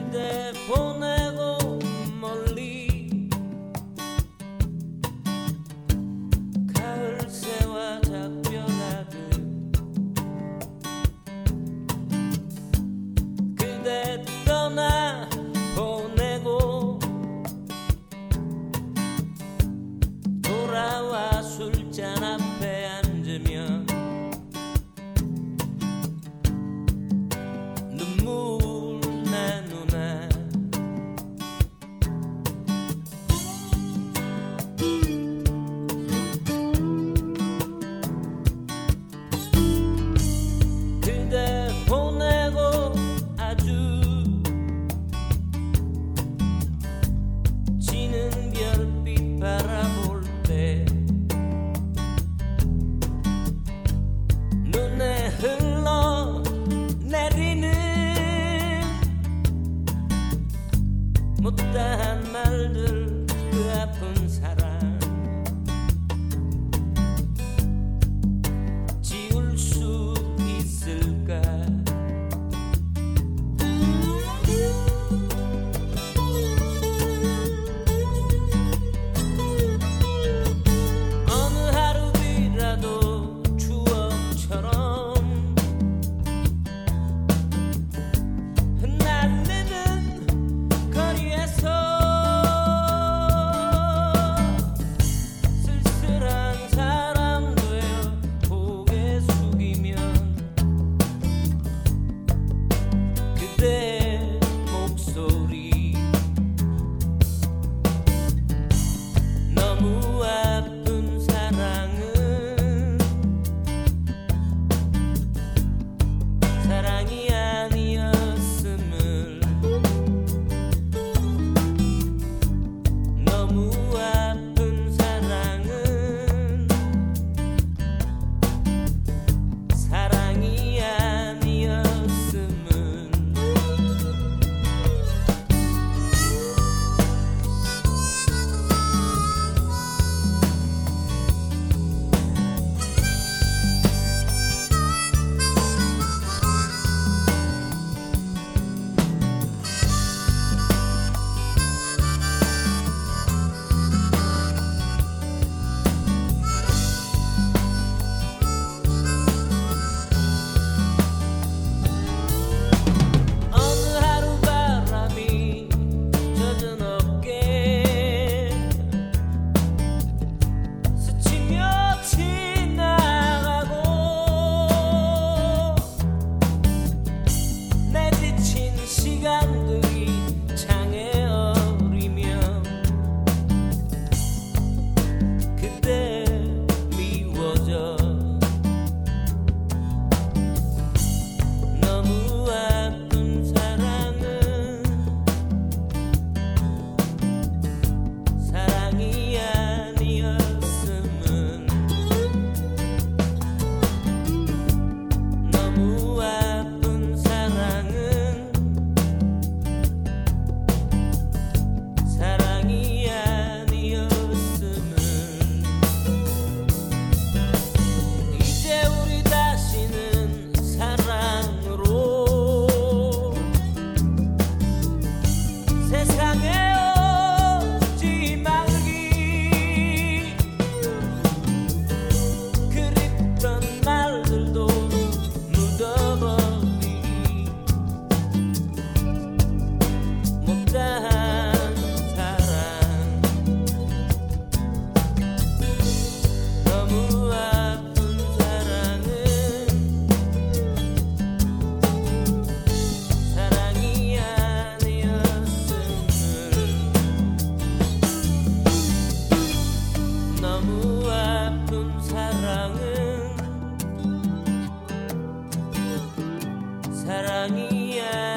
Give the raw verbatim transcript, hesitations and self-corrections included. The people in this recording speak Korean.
그대 보내고 멀리 가을새와 작별하듯 그대 떠나 보내고 돌아와 술잔 앞에 앉으면 눈물 내 눈에 그대 보내고 아주 지는 별빛 바라볼 때 눈에 흘러 내리는 못다한 말들 그 아픈 사랑 지울 수 있을까 어느 하루비라도 추억처럼 흩날리는 거리에서 쓸쓸한 사람 되어 고개 숙이면 그대 목소리 너무 아픈 사랑은 사랑이 아니었음을 너무 아픈 사랑은 사랑이 아니었음을 어느 하루 바람이 젖은 어깨 스치며 지나가고 내 지친 시간들이 창에 어리면 그대 미워져 너무 아픈 사랑은 사랑이 아니었음은 너무 아픈 사랑은 사랑이 아니었음은 이제 우리 다시는 사랑으로 세상에 오지 말기 그립던 말들도 묻어버리기 못다한 사랑 너무 아픈 사랑은 사랑이 아니었음을 너무 아픈 사랑은 사랑이 아니었음을